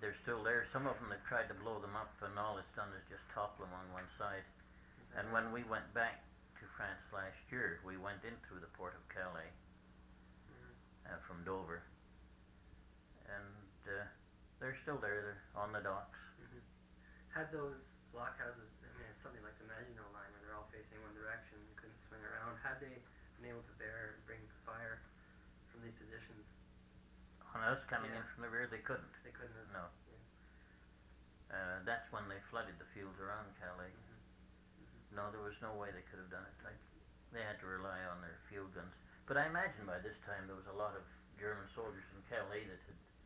they're still there. Some of them, they've tried to blow them up, and all it's done is just topple them on one side. And when we went back to France last year, we went in through the port of Calais from Dover, and they're still there. They're on the docks. Had those blockhouses, I mean, it's something like the Maginot Line where they're all facing one direction, you couldn't swing around. Had they been able to bring fire from these positions? On us coming in from the rear, they couldn't. They couldn't have? No. Yeah. That's when they flooded the fields around Calais. No, there was no way they could have done it. They had to rely on their field guns. But I imagine by this time there was a lot of German soldiers in Calais that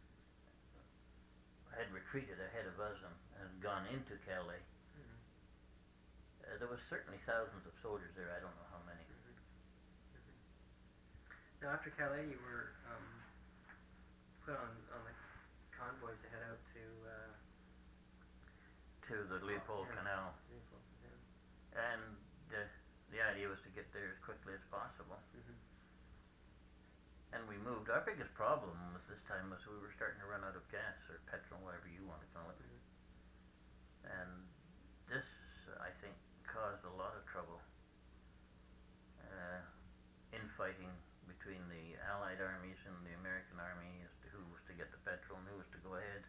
had retreated ahead of us and gone into Calais. There was certainly thousands of soldiers there. I don't know how many. Now, after Calais, you were put on the convoys to head out to the Leopold Canal. And the idea was to get there as quickly as possible. And we moved. Our biggest problem was this time was we were starting to run out of gas or petrol, whatever you want to call it. And this, I think, caused a lot of trouble. Infighting between the Allied armies and the American army as to who was to get the petrol and who was to go ahead.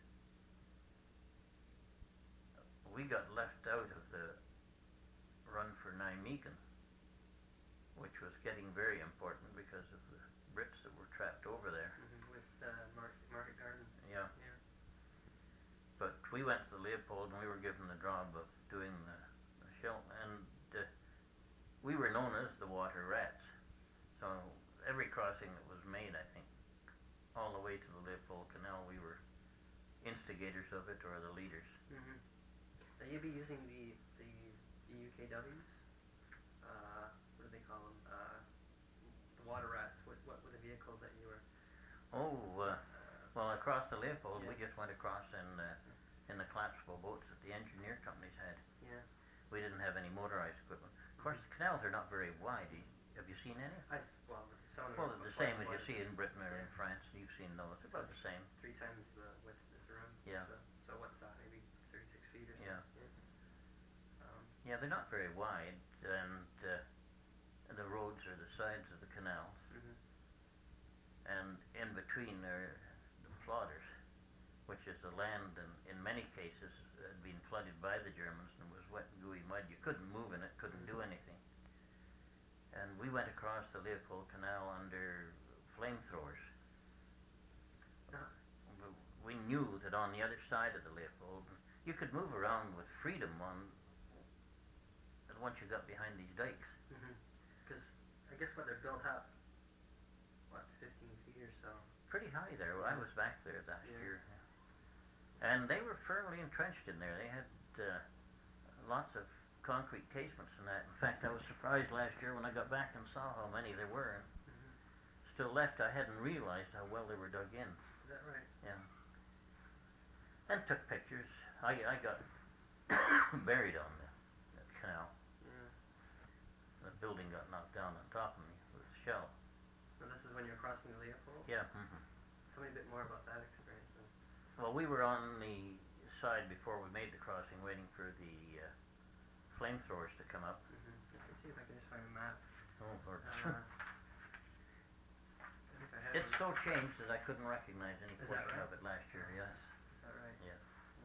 We got left out of the run for Nijmegen, which was getting very important because of the Brits that were trapped over there. With Market Garden. Yeah. But we went to the Leopold and we were given the job of doing the shell, and we were known as the Water Rats. So every crossing that was made, I think, all the way to the Leopold Canal, we were instigators of it or the leaders. Now you'd be using the UKWs. What do they call them? The Water Rats. What were the vehicles that you were? Well, across the Leopold, we just went across in the collapsible boats that the engineer companies had. We didn't have any motorized equipment. Of course, the canals are not very wide. Have you seen any? Well, they're the same as you see in Britain or in France. You've seen those. They're about the same. 3 times the width of this room. Yeah. So what's that? Maybe 36 feet or something? Yeah, they're not very wide, and the roads are the sides of the canals. And in between are the plotters, which is the land, and in many cases had been flooded by the Germans and was wet and gooey mud. You couldn't move in it, couldn't do anything. And we went across the Leopold Canal under flamethrowers. We knew that on the other side of the Leopold, you could move around with freedom once you got behind these dikes. Because I guess they're built up, 15 feet or so? Pretty high there. I was back there last year. And they were firmly entrenched in there. They had lots of concrete casements and that. In fact, I was surprised last year when I got back and saw how many there were. And still left. I hadn't realized how well they were dug in. Is that right? Yeah. And took pictures. I got buried on the canal. The building got knocked down on top of me with a shell. So this is when you're crossing the Leopold? Yeah. Tell me a bit more about that experience then. Well, we were on the side before we made the crossing, waiting for the flamethrowers to come up. Let's see if I can just find a map. Oh, Lord. It's so changed that I couldn't recognize any portion of it last year, yes. Is that right? Yes.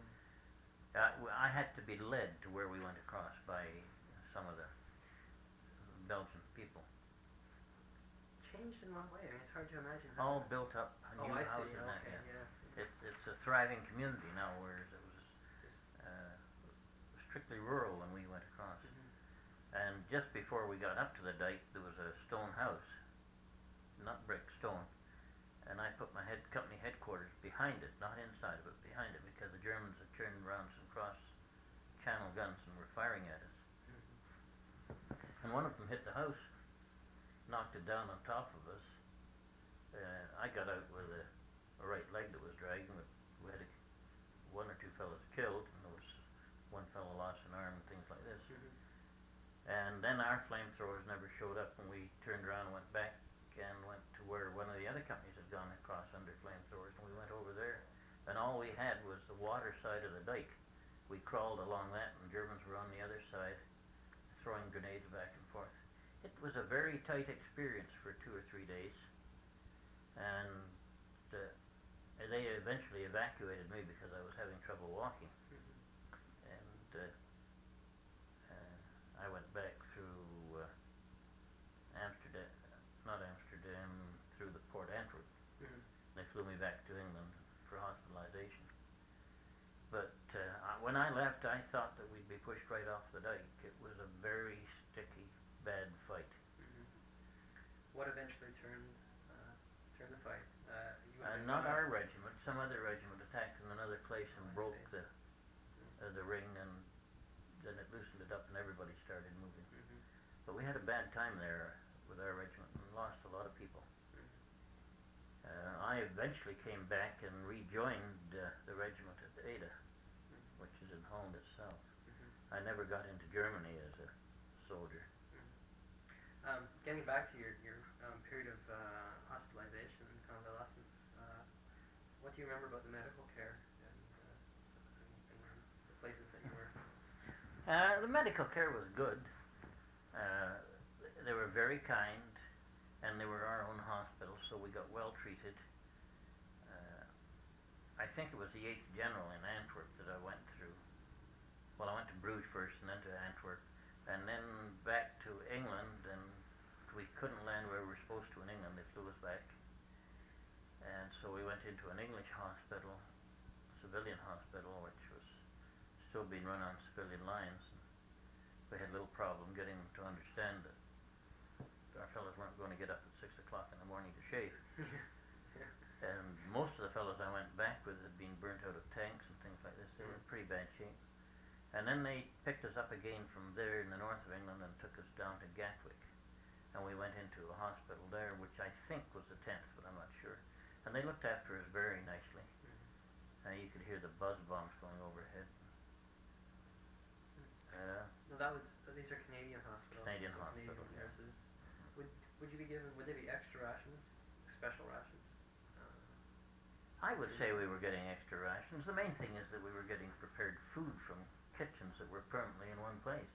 I had to be led to where we went across by some of the Belgian people. Changed in what way? I mean, it's hard to imagine. All built up, new houses and that. It's a thriving community now, whereas it was strictly rural when we went across. And just before we got up to the dike, there was a stone house, not brick, stone. And I put my company headquarters behind it, not inside of it, behind it, because the Germans had turned around some cross-channel guns and were firing at us. And one of them hit the house, knocked it down on top of us. I got out with a right leg that was dragging. We had 1 or 2 fellows killed, and there was one fellow lost an arm and things like this. And then our flamethrowers never showed up, and we turned around and went back and went to where one of the other companies had gone across under flamethrowers, and we went over there. and all we had was the water side of the dike. We crawled along that, and Germans were on the other side, throwing grenades back and forth. It was a very tight experience for 2 or 3 days, and they eventually evacuated me because I was having trouble walking, and I went back through Amsterdam, not Amsterdam, through the Port Antwerp. They flew me back to England for hospitalization. But when I left, I thought that we'd be pushed right off the dike. It was a very sticky, bad fight. What eventually turned the fight? Not our regiment. Some other regiment attacked in another place and broke the ring, and then it loosened it up, and everybody started moving. But we had a bad time there with our regiment and lost a lot of people. I eventually came back and rejoined the regiment at Ada, which is in Holland itself. I never got into Germany as a soldier. Getting back to your period of hospitalization and convalescence, what do you remember about the medical care and the places that you were? The medical care was good. They were very kind, and they were our own hospital, so we got well treated. I think it was the 8th General in Antwerp that I went through. Well, I went to Bruges first, and then to Antwerp, and then back to England, and we couldn't land where we were supposed to in England. They flew us back, and so we went into an English hospital, civilian hospital, which was still being run on civilian lines. And we had a little problem getting them to understand that our fellows weren't going to get up at 6 o'clock in the morning to shave. And most of the fellows I went back with had been burnt out of tanks and things like this. They were in pretty bad shape. And then they picked us up again from there in the north of England and took us down to Gatwick. And we went into a hospital there, which I think was the 10th, but I'm not sure. And they looked after us very nicely. You could hear the buzz bombs going overhead. No, these are Canadian hospitals. Canadian so hospital, Canadian yeah. nurses. Would you be given? Would there be extra rations, special rations? I would say we were getting extra rations. The main thing is that we were getting prepared food from kitchens that were permanently in one place.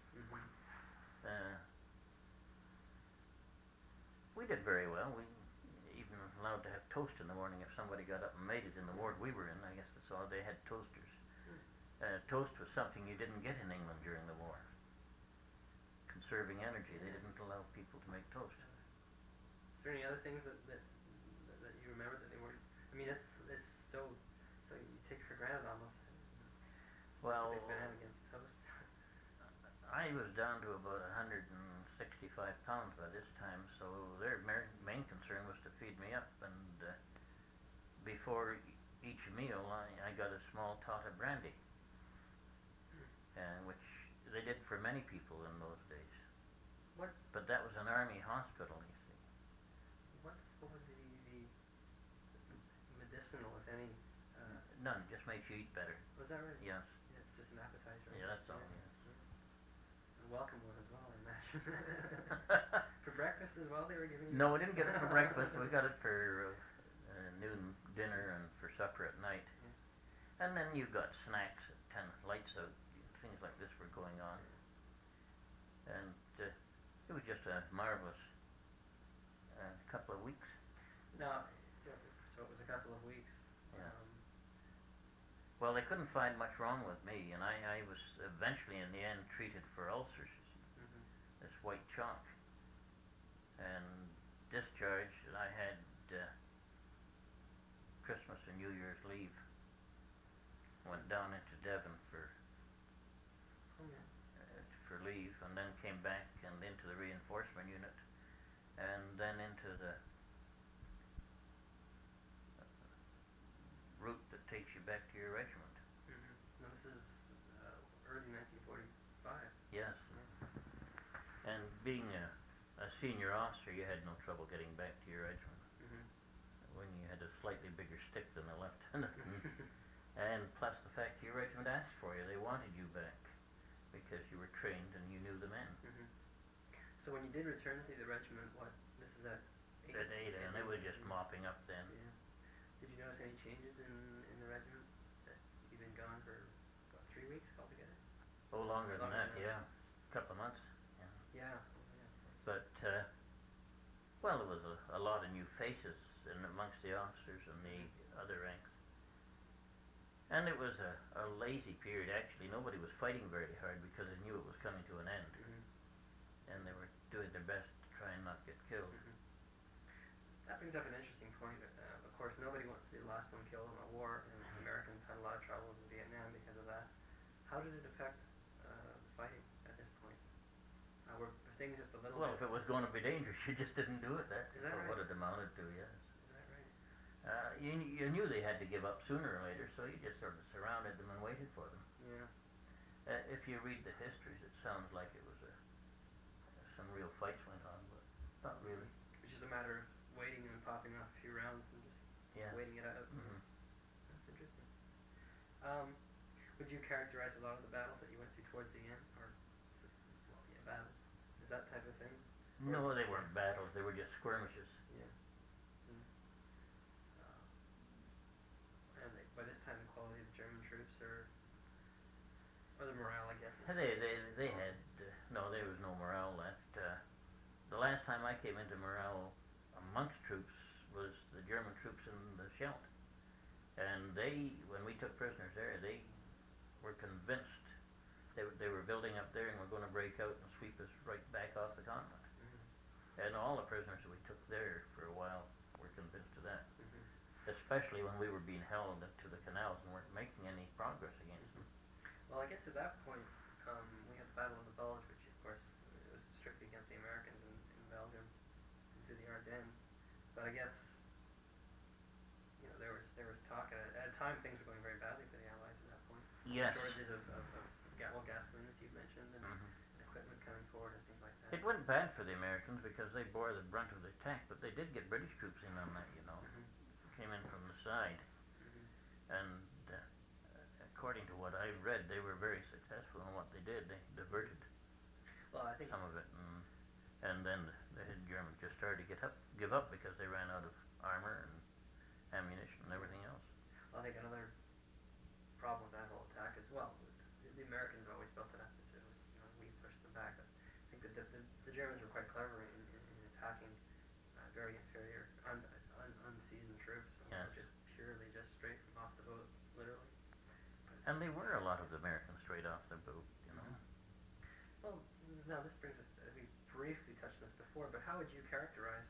We did very well. We even allowed to have toast in the morning if somebody got up and made it in the ward we were in. I guess that's all. They had toasters. Toast was something you didn't get in England during the war. Conserving energy, they didn't allow people to make toast. Is there any other things that you remember that they weren't? I mean, it's still so you take for granted almost. Well, big fan against toast. I was down to about 165 pounds by this time, so their main concern was to feed me up. And before each meal, I got a small tot of brandy, which they did for many people in those days. But that was an army hospital, you see. What was the medicinal, if any? None, just makes you eat better. Was that right? Yes. Yeah, it's just an appetizer. Yeah, that's all. Yes. A welcome one as well, I imagine. For breakfast as well, they were giving you. No, we didn't get it for breakfast. We got it for noon dinner and for supper at night. And then you got snacks at 10, lights out, things like this were going on. And it was just a marvelous couple of weeks. No, so it was a couple of weeks. Yeah. Well, they couldn't find much wrong with me, and I was eventually in the end treated for ulcers, this white chalk. And discharged, and I had Christmas and New Year's leave. Went down into Devon for leave, and then came back and into the reinforcement unit, and then into the route that takes you back to your regiment. Now this is early 1945. Yes. And being a senior officer, you had no trouble getting back to your regiment. When you had a slightly bigger stick than a lieutenant. And plus the fact your regiment asked for you, they wanted you back because you were trained and you knew the men. So when you did return to the regiment, this is at Ada, and they were just mopping up then. Yeah. Did you notice any changes in the regiment? gone for, what, 3 weeks altogether? Oh, longer than Longer that, than that. yeah. Couple of months, yeah. Yeah. But, well, there was a lot of new faces in amongst the officers and the other ranks. And it was a lazy period, actually. Nobody was fighting very hard because they knew it was coming to an end. And they were doing their best to try and not get killed. That brings up an interesting point. Of course, nobody wants to be the last one killed in a war, and Americans had a lot of trouble in Vietnam because of that. How did it affect the fighting at this point? Were things just a little Well, bit... if it was going to be dangerous, you just didn't do it. That's Is that right? what it amounted to, yes. Is that right? You knew they had to give up sooner or later, so you just sort of surrounded them and waited for them. Yeah. If you read the histories, it sounds like it was some real fights went on, but not really. Which is a matter of waiting and popping off a few rounds and just waiting it out. That's interesting. Would you characterize a lot of the battles that you went through towards the end, or battles? Is that type of thing? No, they weren't battles. They were just skirmishes. Yeah. And by this time, the quality of the German troops, or the morale, I guess. They had no. There was no morale left. The last time I came into morale amongst troops was the German troops in the Scheldt, and when we took prisoners there, they were convinced they were building up there and were going to break out and sweep us right back off the continent. And all the prisoners that we took there for a while were convinced of that. Especially when we were being held to the canals and weren't making any progress against them. Well, I guess at that point, we had the Battle of the Bulge, which of course was strictly against the Americans in Belgium and through the Ardennes. But I guess, there was talk at a time things were going very badly for the Allies at that point. Yes. Shortages of gasoline, as you've mentioned, and equipment coming forward and things like that. It went bad for the Americans because they bore the brunt of the attack, but they did get British troops in on that, Came in from the side. And according to what I read, they were very successful in what they did. They diverted some of it, and then the Germans just started to give up because they ran out of armor and ammunition and everything else. Well, I think another problem with that whole attack as well, the Americans always built it up as it was, we pushed them back. But I think that the Germans were quite clever in attacking very inferior, unseasoned troops. Yes. Just straight from off the boat, literally. And they were a lot of the Americans straight off the boat, Well, now this brings us, we briefly touched on this before, but how would you characterize,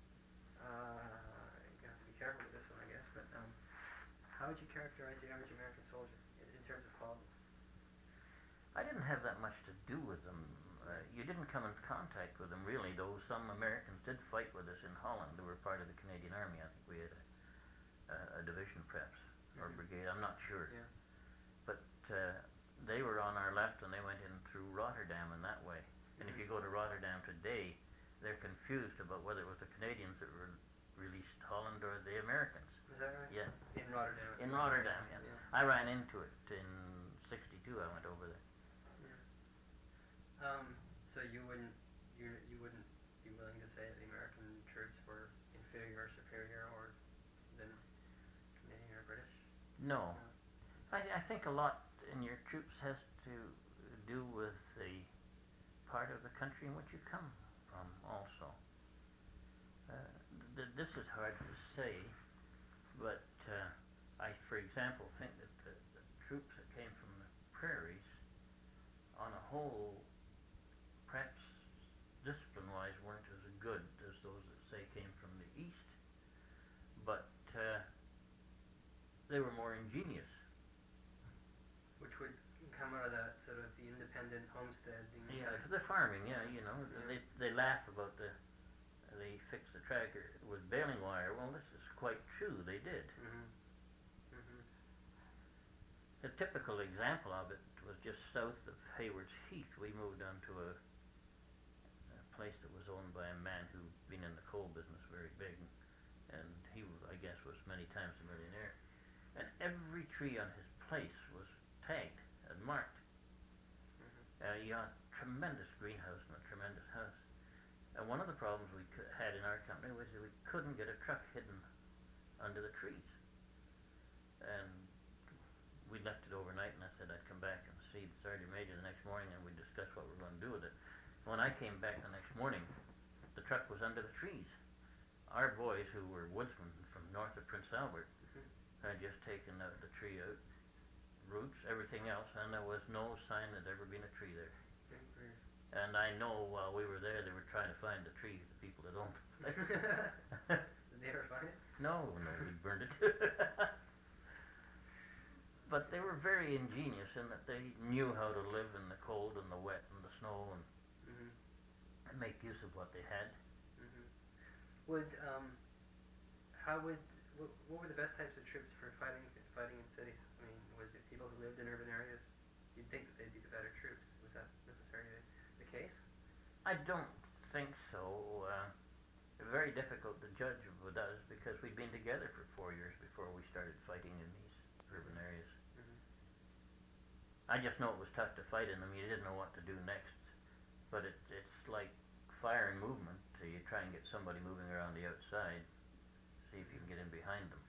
you have to be careful with this one, I guess, but how would you characterize the average American soldier in terms of quality? I didn't have that much to do with them. You didn't come in contact with them, really, though some Americans did fight with us in Holland. They were part of the Canadian Army. I think we had a division, perhaps, or brigade. I'm not sure. Yeah. But they were on our left, and they went in through Rotterdam in that way. And if you go to Rotterdam today, they're confused about whether it was the Canadians that released Holland or the Americans. Is that right? Yeah. In Rotterdam. In Rotterdam, yeah. I ran into it in '62. I went over there. So you wouldn't be willing to say that the American troops were inferior or superior or than Canadian or British? No. I think a lot in your troops has to do with the part of the country in which you come from also. This is hard to say, but I, for example, think that the troops that came from the prairies, on a whole, perhaps discipline-wise weren't as good as those that, say, came from the east, but they were more ingenious. Which would come out of that sort of the independent homesteading. Yeah, the farming, they laugh about they fixed the tracker with baling wire. Well, this is quite true, they did. A typical example of it was just south of Hayward's Heath. We moved on to a place that was owned by a man who'd been in the coal business very big, and he, I guess, was many times a millionaire. And every tree on his place was tagged and marked. He had a tremendous greenhouse and a tremendous house. And one of the problems we had in our company was that we couldn't get a truck hidden under the trees. And we left it over see the Sergeant Major the next morning, and we discussed what we were going to do with it. When I came back the next morning, the truck was under the trees. Our boys, who were woodsmen from north of Prince Albert, had just taken the tree out, roots, everything else, and there was no sign there'd ever been a tree there. And I know while we were there, they were trying to find the tree, the people that owned it. Did they ever find it? No, we burned it. But they were very ingenious in that they knew how to live in the cold and the wet and the snow and make use of what they had. What were the best types of troops for fighting in cities? I mean, was it people who lived in urban areas? You'd think that they'd be the better troops. Was that necessarily the case? I don't think so. Very difficult to judge with us because we'd been together for 4 years before we started fighting in these urban areas. I just know it was tough to fight in them. You didn't know what to do next. But it's like fire and movement. So you try and get somebody moving around the outside, see if you can get in behind them.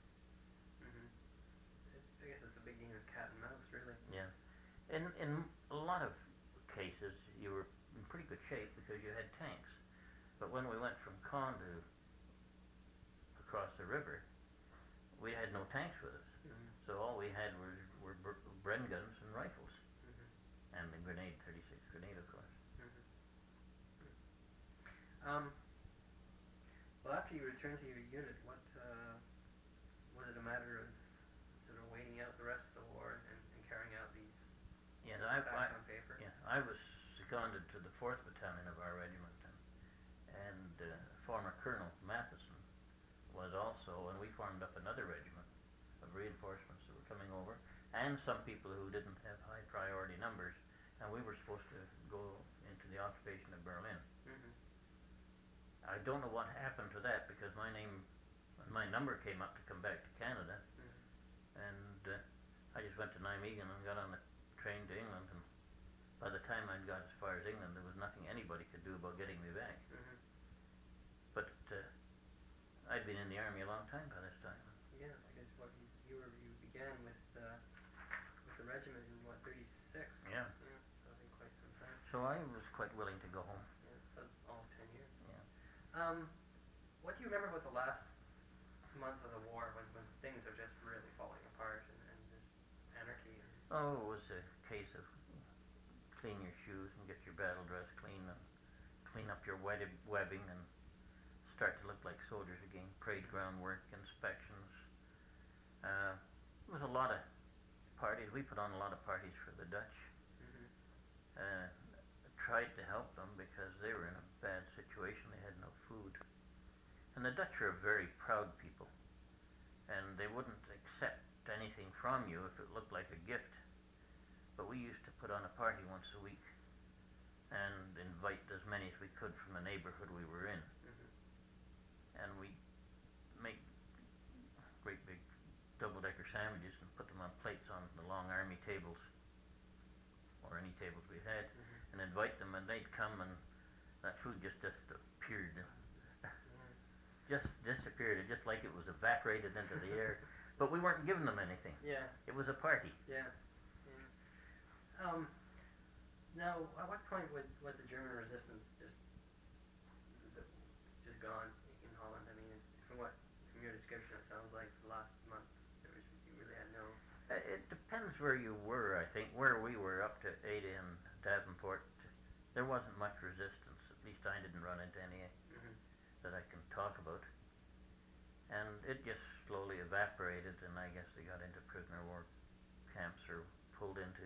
I guess it's a big game of cat and mouse, really. Yeah. In a lot of cases, you were in pretty good shape because you had tanks. But when we went from Caen to across the river, we had no tanks with us. So all we had were Bren guns and rifles, and the 36 grenade, of course. Well, after you returned to your unit, what was it a matter of sort of waiting out the rest of the war and carrying out these facts on paper? Yeah, I was seconded to the 4th Battalion of our regiment, and former Colonel Matheson was also, and we formed up another regiment of reinforcements that were coming over, and some people who didn't have high priority numbers, and we were supposed to go into the occupation of Berlin. I don't know what happened to that because my number came up to come back to Canada, and I just went to Nijmegen and got on the train to England, and by the time I'd got as far as England, there was nothing anybody could do about getting me back. But I'd been in the army a long time by this time. Yeah, because you began with the regiment in 36? Yeah. So in quite some time. So I was quite willing to go home. Yeah, so all 10 years. Yeah. What do you remember about the last month of the war when things are just really falling apart and just anarchy? Oh, it was a case of clean your shoes and get your battle dress clean and clean up your webbing and start to look like soldiers again. Parade ground work, inspections. It was a lot of parties. We put on a lot of parties for the Dutch. Tried to help them because they were in a bad situation. They had no food. And the Dutch are a very proud people. And they wouldn't accept anything from you if it looked like a gift. But we used to put on a party once a week and invite as many as we could from the neighborhood we were in. And we'd make great big double-decker sandwiches and put them on plates on the long army tables or any tables we had, and invite them, and they'd come, and that food just disappeared. Just disappeared, just like it was evaporated into the air. But we weren't giving them anything. Yeah. It was a party. Yeah. Now, at what point was the German resistance just gone in Holland? I mean, from your description, it sounds like the last month you really had no. It depends where you were. I think where we were up to Ada and Davenport, there wasn't much resistance. At least I didn't run into any that I can talk about. And it just slowly evaporated, and I guess they got into prisoner war camps or pulled into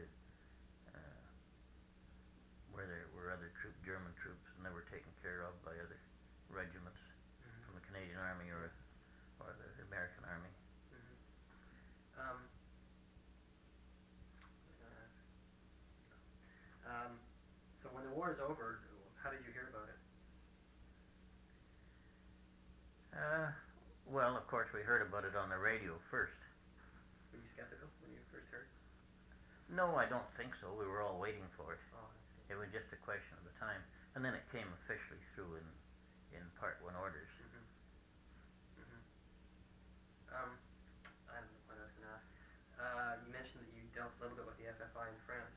where there were other German troops, and they were taken care of by other regiments from the Canadian Army or the American Army. So when the war is over, how did you hear about it? Well, of course, we heard about it on the radio first. Were you skeptical when you first heard? No, I don't think so. We were all waiting for it. Oh, It was just a question of the time. And then it came officially through in Part 1 orders. I don't know what I was going to ask. You mentioned that you dealt a little bit with the FFI in France.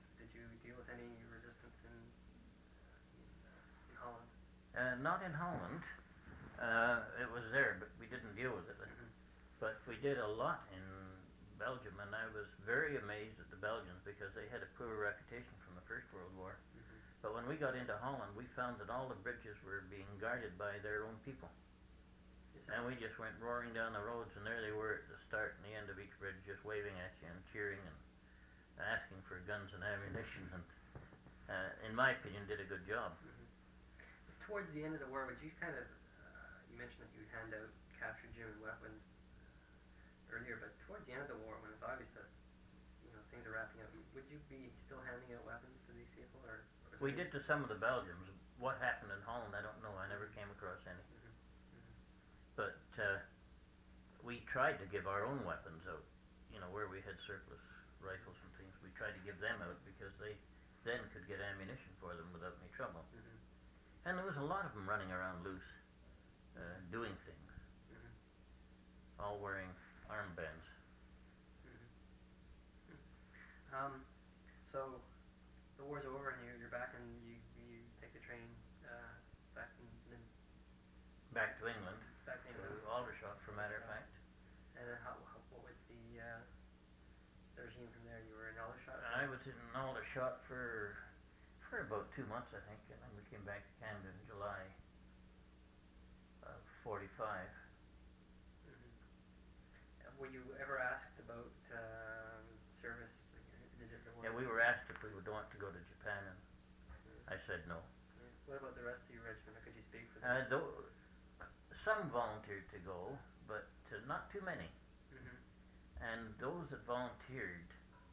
Not in Holland. It was there, but we didn't deal with it. Mhm. But we did a lot in Belgium, and I was very amazed at the Belgians because they had a poor reputation from the First World War. Mhm. But when we got into Holland, we found that all the bridges were being guarded by their own people. Is And we just went roaring down the roads, and there they were at the start and the end of each bridge, just waving at you and cheering and asking for guns and ammunition, and in my opinion, did a good job. Mhm. Towards the end of the war, would you kind of, you mentioned that you would hand out captured German weapons earlier, but towards the end of the war, when it's obvious that things are wrapping up, would you be still handing out weapons to these people, or was We there did to some of the Belgians. What happened in Holland, I don't know. I never came across any. Mhm. Mhm. But we tried to give our own weapons out. Where we had surplus rifles and things, we tried to give them out because they then could get ammunition for them without any trouble. Mhm. And there was a lot of them running around loose, doing things, Mhm. all wearing armbands. Mhm. So the war's over and you're back and you take the train back in Back to England, back to to England. Aldershot, for matter of fact. And then what was the regime from there? You were in Aldershot? I was in Aldershot for about 2 months, I think, and then we came back to Canada in July of '45. Mhm. Were you ever asked about service? Yeah, we were asked if we would want to go to Japan, and I said no. Yeah. What about the rest of your regiment, or could you speak for them? Some volunteered to go, but not too many. Mhm. And those that volunteered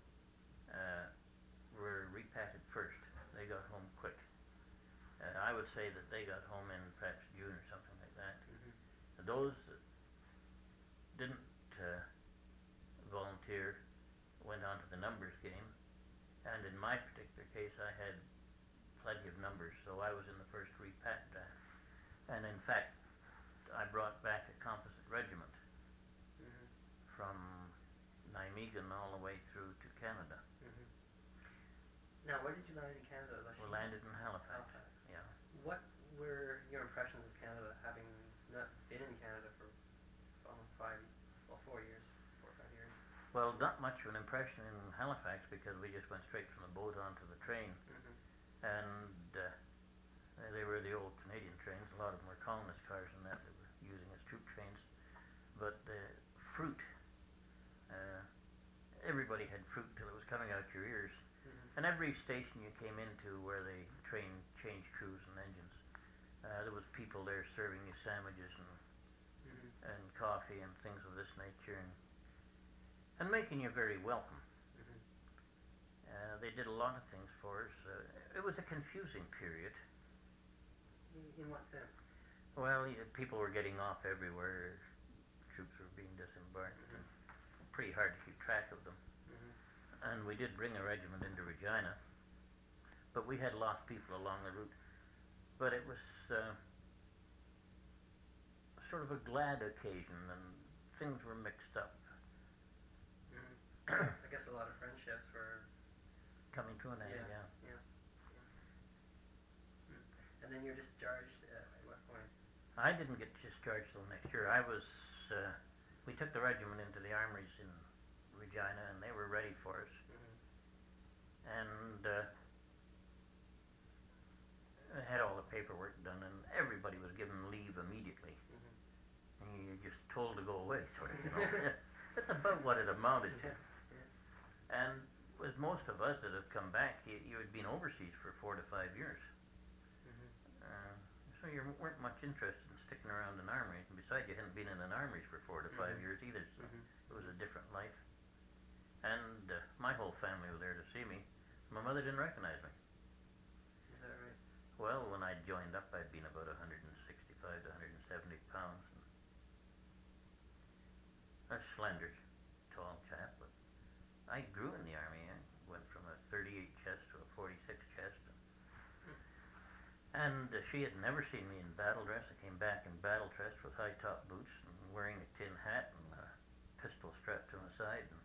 were repatriated first. They got home quick. I would say that they got home in perhaps June or something like that. Mhm. Those that didn't volunteer went on to the numbers game, and in my particular case I had plenty of numbers, so I was in the first repat, and in fact I brought back a composite regiment Mhm. from Nijmegen all the way through to Canada. Mhm. Now, where did you land in Canada? We landed in Halifax. Halifax. Yeah. What were your impressions of Canada, having not been in Canada for almost 4 years, 4 or 5 years? Well, not much of an impression in Halifax because we just went straight from the boat onto the train, Mhm. and they were the old Canadian trains. A lot of them were colonist cars and that they were using as troop trains. But the fruit, everybody had fruit till it was coming out your ears. Mhm. And every station you came into where the train changed crews and engines, there was people there serving you sandwiches Mhm. and coffee and things of this nature, and making you very welcome. Mhm. They did a lot of things for us. It was a confusing period. In what sense? Well, people were getting off everywhere. Troops were being disembarked. Mhm. And pretty hard to keep track of them. Mhm. And we did bring a regiment into Regina, but we had lost people along the route. But it was sort of a glad occasion, and things were mixed up. Mhm. I guess a lot of friendships were Coming to an end, yeah. Yeah. And then you're discharged at what point? I didn't get discharged till next year. We took the regiment into the armories in Regina, and they were ready for us. Mhm. And I had all the paperwork done, and everybody was given leave immediately. Mhm. And you're just told to go away, sort of. That's about what it amounted to. Yeah. And with most of us that have come back, you had been overseas for 4 to 5 years. Mhm. So you weren't much interested in sticking around in armories, and besides, you hadn't been in an armories for 4 to 5 Mhm. years either, so Mhm. it was a different life. And my whole family was there to see me. My mother didn't recognize me. Is that right? Well, when I joined up, I'd been about 165 to 170 pounds. And a slender, tall chap, but I grew in the army. I went from a 38 chest to a 46 chest. And she had never seen me in battle dress. I came back in battle dress with high top boots and wearing a tin hat and a pistol strapped to my side. And,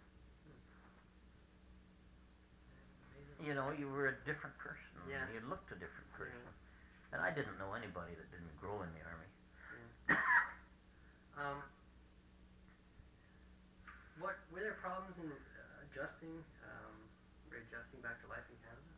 Amazing. you know, you were a different person. Yeah. You looked a different person. And I didn't know anybody that didn't grow in the Army. Um, what were there problems in adjusting, readjusting back to life in Canada?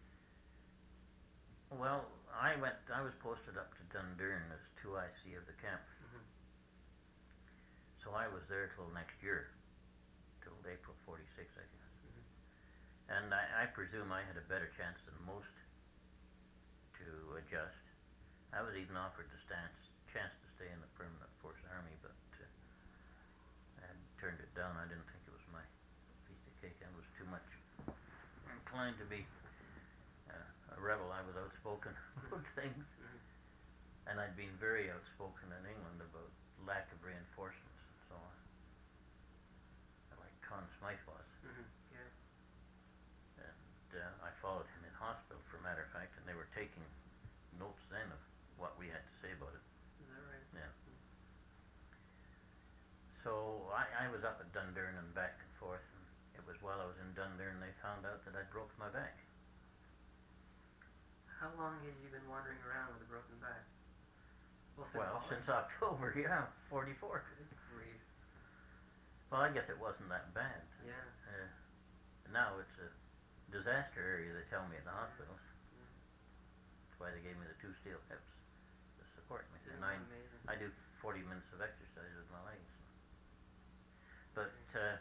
Well, I was posted up to Dundurn as 2IC of the camp. Mm-hmm. So I was there till next year, till April 46, I guess. Mm-hmm. And I presume I had a better chance than most to adjust. I was even offered the chance to stay in the Permanent Force Army, but I had turned it down. I didn't think it was my piece of cake. I was too much inclined to be a rebel. I was outspoken about things. Mm-hmm. And I'd been very outspoken in England about lack of reinforcements and so on. Like Conn Smythe was. Mm-hmm. Yeah. And I followed him in hospital, for a matter of fact, and they were taking notes then of what we had to say about it. Is that right? Yeah. So I was up at Dundurn and back and forth, and it was while I was in Dundurn they found out that I'd broke my back. How long had you been wandering around with a broken back? Well, since October, yeah, 44. Good grief. Well, I guess it wasn't that bad. Yeah. Now it's a disaster area, they tell me, at the hospitals. Yeah. That's why they gave me the 2 steel hips to support me. Isn't And that amazing? I do 40 minutes of exercise with my legs. But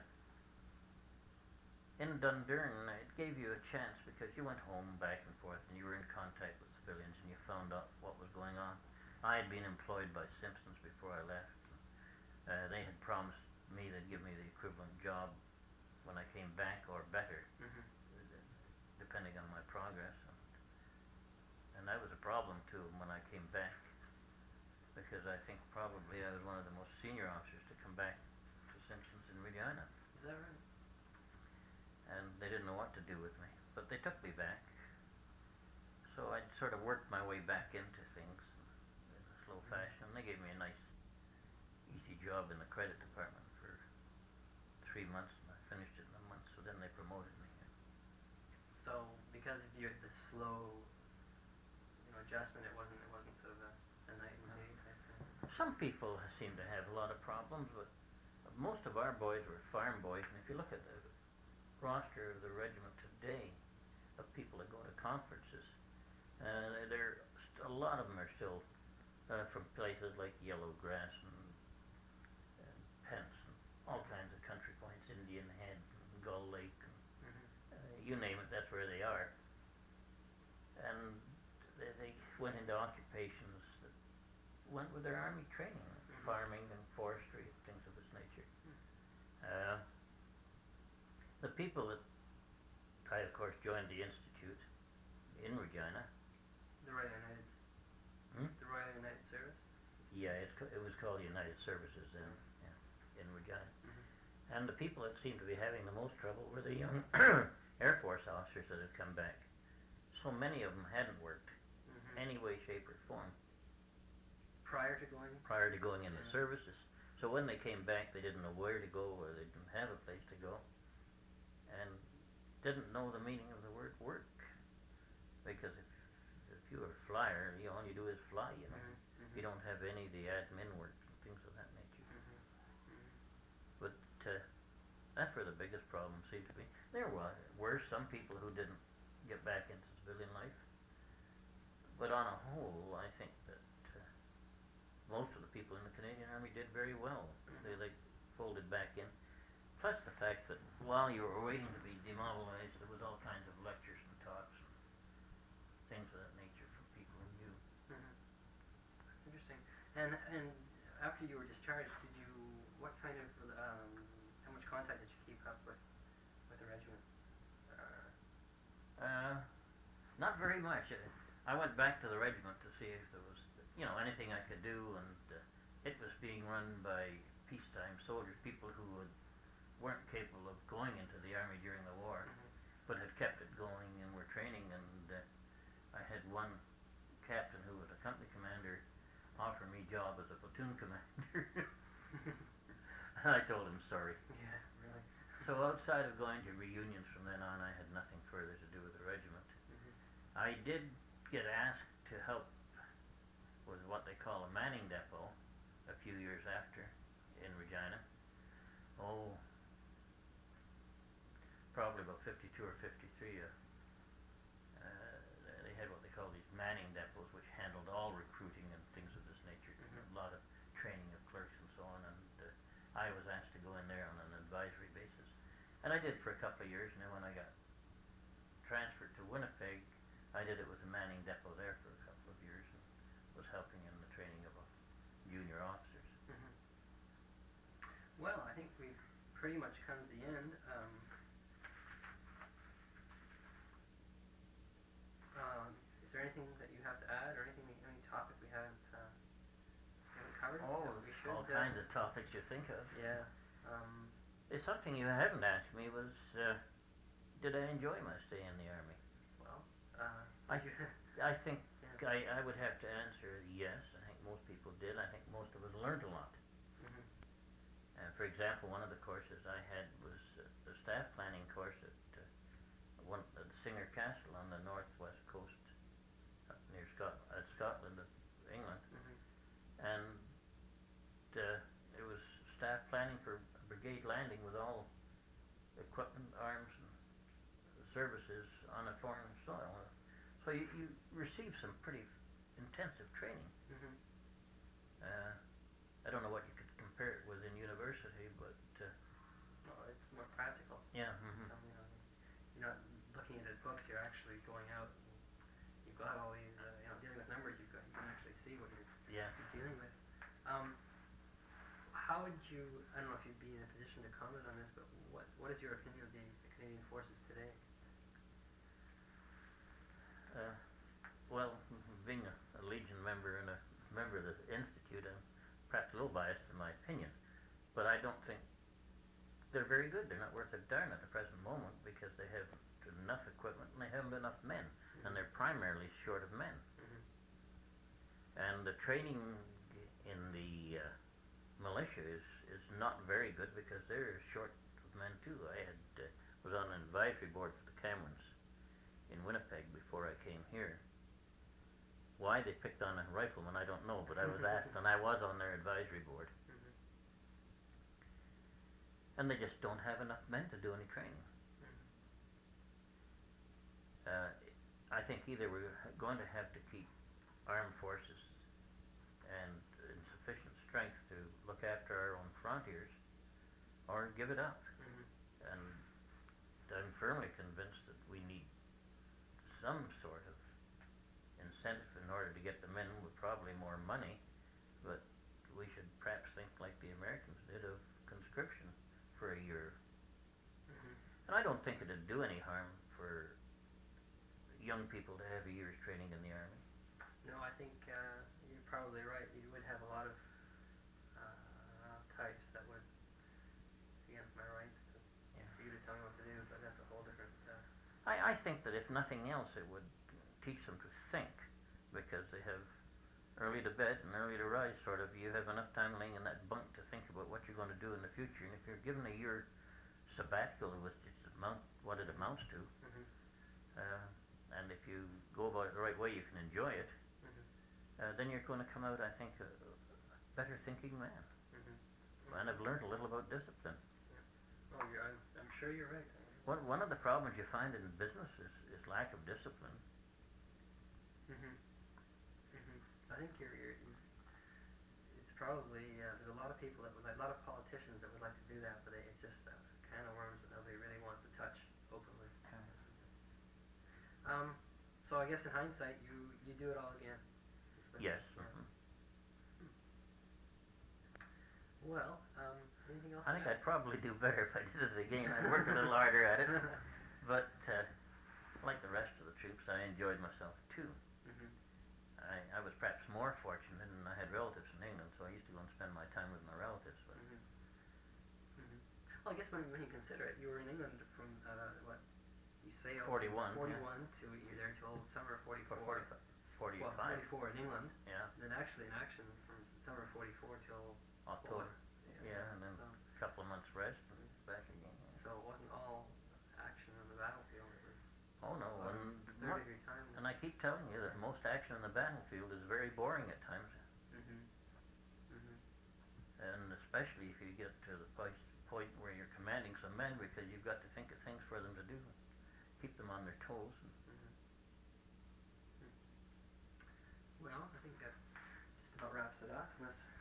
in Dundurn, it gave you a chance because you went home back and forth and you were in contact with civilians and you found out what was going on. I had been employed by Simpsons before I left. They had promised me they'd give me the equivalent job when I came back, or better, Mm-hmm. depending on my progress. And that was a problem to them when I came back, because I think probably I was one of the most senior officers to come back to Simpsons in Regina. Is that right? And they didn't know what to do with me, but they took me back. So I'd sort of worked my way back into things in a slow fashion. They gave me a nice, easy job in the credit department for 3 months, and I finished it in a month, so then they promoted me. So because of the slow, adjustment, it wasn't sort of a night and day type thing. Some people seem to have a lot of problems, but most of our boys were farm boys, and if you look at the roster of the regiment today, of people that go to conferences, a lot of them are still from places like Yellowgrass and Pence and all kinds of country points, Indian Head, and Gull Lake, and you name it, that's where they are. And they went into occupations that went with their army training, farming and forestry, things of this nature. The people that I, of course, joined the Institute in Regina. The Royal United. The Royal United Service. Yeah, it was called United Services then, in Regina. And the people that seemed to be having the most trouble were the young Air Force officers that had come back. So many of them hadn't worked any way, shape, or form Prior to going in the services. So when they came back, they didn't know where to go, or they didn't have a place to go, and didn't know the meaning of the word work. Because if you're a flyer, all you do is fly, You don't have any of the admin work and things of that nature. But that's where the biggest problem seemed to be. There were some people who didn't get back into civilian life, but on a whole, I think that most of the people in the Canadian Army did very well. They folded back in. Plus the fact that while you were waiting to be demobilized, there was all kinds of lectures and talks and things of that nature from people who knew. Interesting. And after you were discharged, what kind of how much contact did you keep up with the regiment? Not very much. I went back to the regiment to see if there was anything I could do, and it was being run by peacetime soldiers, people who weren't capable of going into the army during the war, but had kept it going and were training. And I had one captain who was a company commander offer me job as a platoon commander. I told him sorry. Yeah, really. So outside of going to reunions from then on, I had nothing further to do with the regiment. I did get asked to help was what they call a Manning depot a few years after in Regina. Oh, probably about 52 or 53. They had what they call these Manning depots, which handled all recruiting and things of this nature. A lot of training of clerks and so on. And I was asked to go in there on an advisory basis, and I did for a couple of years. And then when I got transferred to Winnipeg, I did it with the Manning depot there for a couple of years and was helping in the training of junior officers. Well, I think we've pretty much come to the end. Is there anything that you have to add, or any topic we haven't covered? Oh, that we should, all kinds of topics you think of. Yeah. It's something you hadn't asked me was, did I enjoy my stay in the Army? Well, I think yeah. I would have to answer yes. I think most people did. I think most of us learned a lot. For example, one of the courses I had was the staff planning course at Singer Castle on the northwest coast, up near Scotland, England, and it was staff planning for a brigade landing with all equipment, arms, and services on a foreign soil. So you receive some pretty intensive training. I don't know what you could compare it with in university, but no, it's more practical. Yeah. You're not looking at books. You're actually going out. And you've got all these, dealing with numbers. You can actually see what you're dealing with. How would you? I don't know if you'd be in a position to comment on this, but what is your opinion of the Canadian Forces today? Well, being a Legion member and a member of the Institute, I'm perhaps a little biased in my opinion, but I don't think they're very good. They're not worth a darn at the present moment because they have enough equipment and they haven't enough men, and they're primarily short of men. And the training in the militia is not very good because they're short of men too. I was on an advisory board for the Camerons in Winnipeg before I came here. Why they picked on a rifleman, I don't know, but I was asked, and I was on their advisory board. And they just don't have enough men to do any training. I think either we're going to have to keep armed forces and in sufficient strength to look after our own frontiers, or give it up. And I'm firmly convinced that we need some sort of incentive in order to get the men with probably more money, but we should perhaps think like the Americans did of conscription for a year. And I don't think it'd do any harm for young people to have a year's training in the Army. No, I think you're probably right. You would have a lot of types that would against my rights for you to tell me what to do, but that's a whole different... I think that if nothing else, it would teach them to think, because they have early to bed and early to rise, sort of. You have enough time laying in that bunk to think about what you're going to do in the future, and if you're given a year sabbatical, which is what it amounts to, and if you go about it the right way, you can enjoy it, then you're going to come out, I think, a better thinking man. And I've learned a little about discipline. Oh, I'm sure you're right. One of the problems you find in business is lack of discipline. I think it's probably there's a lot of people a lot of politicians that would like to do that, but it's just a can of worms that nobody really wants to touch openly. So I guess in hindsight, you do it all again. Yes. Well, anything else? I think I'd probably do better if I did it again. I'd work a little harder at it, but like the rest of the troops, I enjoyed myself too. I was perhaps more fortunate, and I had relatives in England, so I used to go and spend my time with my relatives. But well, I guess when you consider it, you were in England from what you say 41 to you're there until summer 44. 45. Well, 44 in England. Yeah. Then actually in action from summer 44 till October. Yeah, and then a couple of months rest and back again. Yeah. So it wasn't all action on the battlefield. It was oh no, and I keep telling you that most action on the battlefield is very boring at times, Mhm. Mhm. and especially if you get to the point where you're commanding some men, because you've got to think of things for them to do, keep them on their toes. Mhm. Well, I think that just about wraps it up. Unless